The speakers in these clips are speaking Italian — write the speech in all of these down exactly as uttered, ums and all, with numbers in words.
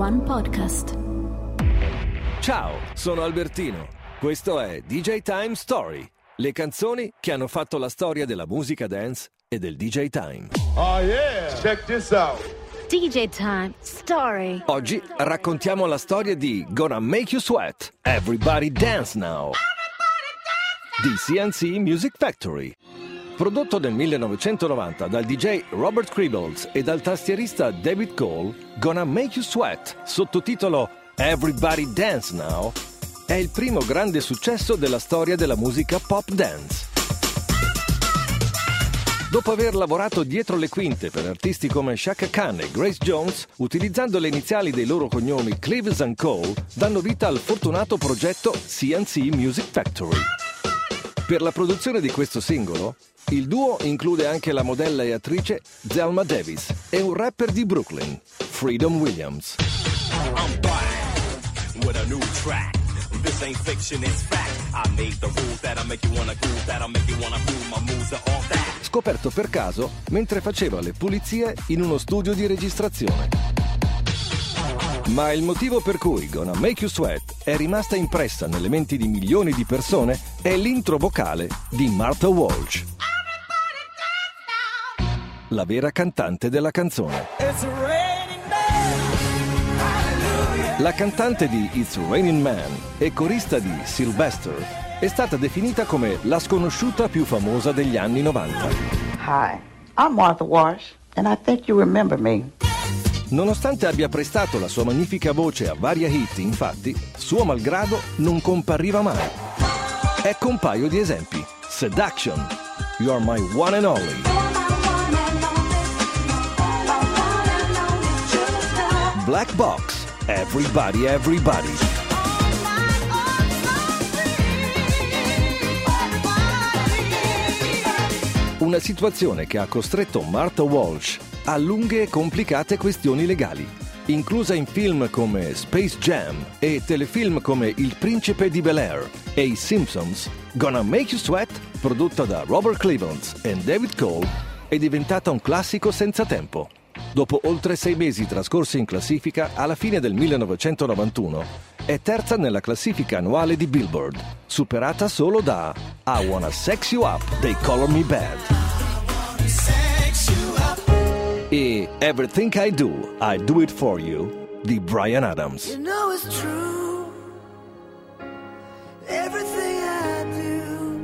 One Podcast. Ciao, sono Albertino. Questo è D J Time Story, le canzoni che hanno fatto la storia della musica dance e del D J Time. Oh yeah, check this out. D J Time Story. Oggi raccontiamo la storia di Gonna Make You Sweat, Everybody Dance Now, di C and C Music Factory. Prodotto nel millenovecentonovanta dal D J Robert Cribbles e dal tastierista David Cole, Gonna Make You Sweat, sottotitolo Everybody Dance Now, è il primo grande successo della storia della musica pop dance. Dopo aver lavorato dietro le quinte per artisti come Chaka Khan e Grace Jones, utilizzando le iniziali dei loro cognomi Cleaves and Cole, danno vita al fortunato progetto C and C Music Factory. Per la produzione di questo singolo, il duo include anche la modella e attrice Zelma Davis e un rapper di Brooklyn, Freedom Williams. I'm back with a new track. This ain't fiction, it's fact. I made the rules that'll make you wanna groove, that'll make you wanna groove. My moves are all that. Scoperto per caso mentre faceva le pulizie in uno studio di registrazione. Ma il motivo per cui Gonna Make You Sweat è rimasta impressa nelle menti di milioni di persone è l'intro vocale di Martha Walsh, la vera cantante della canzone. La cantante di It's Raining Man e corista di Sylvester è stata definita come la sconosciuta più famosa degli anni novanta. Hi, I'm Martha Walsh, and I think you remember me. Nonostante abbia prestato la sua magnifica voce a varie hit, infatti, suo malgrado non compariva mai. Ecco un paio di esempi. Seduction, You're My One and Only, Black Box, Everybody Everybody. Una situazione che ha costretto Martha Walsh a lunghe e complicate questioni legali, inclusa in film come Space Jam e telefilm come Il Principe di Bel-Air e I Simpsons. Gonna Make You Sweat, prodotta da Robert Cribbles e David Cole, è diventata un classico senza tempo. Dopo oltre sei mesi trascorsi in classifica, alla fine del millenovecentonovantuno, è terza nella classifica annuale di Billboard, superata solo da I Wanna Sex You Up dei Color Me Bad e Everything I Do, I Do It For You di Bryan Adams. You know it's true. Everything I do,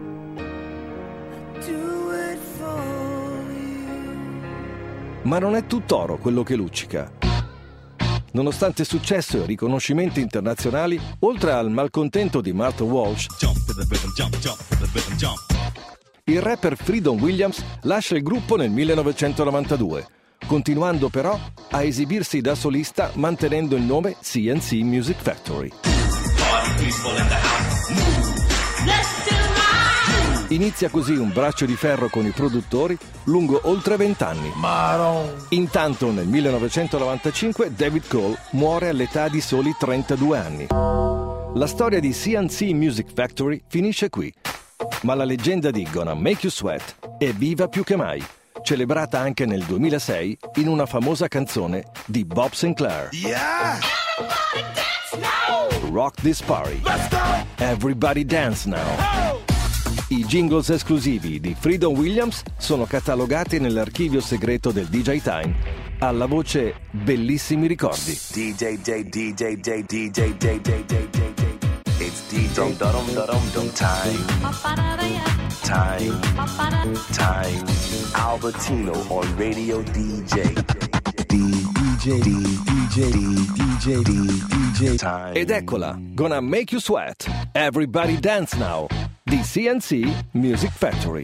I do it for you. Ma non è tutt'oro quello che luccica. Nonostante successo e riconoscimenti internazionali, oltre al malcontento di Martha Walsh, il rapper Freedom Williams lascia il gruppo nel millenovecentonovantadue, continuando però a esibirsi da solista mantenendo il nome C and C Music Factory. Inizia così un braccio di ferro con i produttori lungo oltre vent'anni. Intanto nel millenovecentonovantacinque David Cole muore all'età di soli trentadue anni. La storia di C and C Music Factory finisce qui, ma la leggenda di Gonna Make You Sweat è viva più che mai, celebrata anche nel duemilasei in una famosa canzone di Bob Sinclair. Yeah! Rock This Party, Everybody Dance Now. I jingles esclusivi di Freedom Williams sono catalogati nell'archivio segreto del D J Time alla voce Bellissimi Ricordi. D J J D J J D J J J J J. It's D J dum dum dum time. Time. Time. Albertino on Radio D J. D J D J D J D J Time. Ed eccola, Gonna Make You Sweat, Everybody Dance Now, di C and C Music Factory.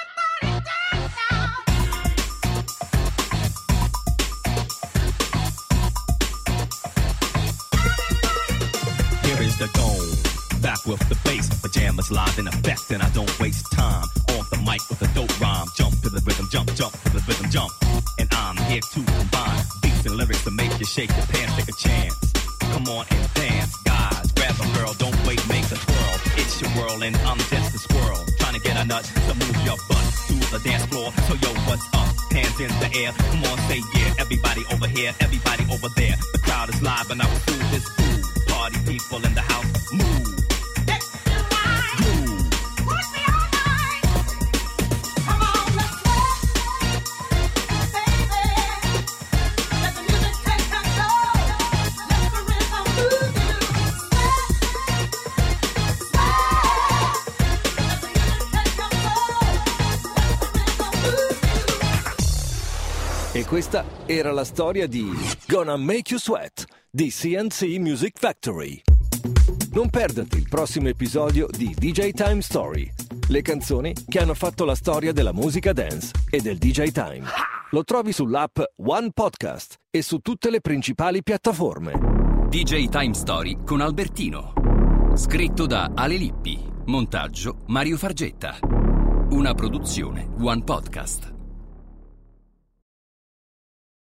Here is the goal, back with the bass, pajamas live in effect, and I don't waste time on the mic with a dope rhyme. Jump to the rhythm, jump, jump to the rhythm, jump, and I'm here to combine beats and lyrics to make you shake your pants, take a chance. Come on and dance, guys, grab a girl, don't wait, make a twirl. It's your world and I'm just a squirrel, trying to get a nut to move your butt to the dance floor. So yo, what's up? hands in the air. Come on, say yeah. Everybody over here, everybody over there. The crowd is live and I will do this fool. Party people in the house, move. E questa era la storia di Gonna Make You Sweat di C and C Music Factory. Non perderti il prossimo episodio di D J Time Story, le canzoni che hanno fatto la storia della musica dance e del D J Time. Lo trovi sull'app One Podcast e su tutte le principali piattaforme. D J Time Story con Albertino. Scritto da Ale Lippi. Montaggio Mario Fargetta. Una produzione One Podcast.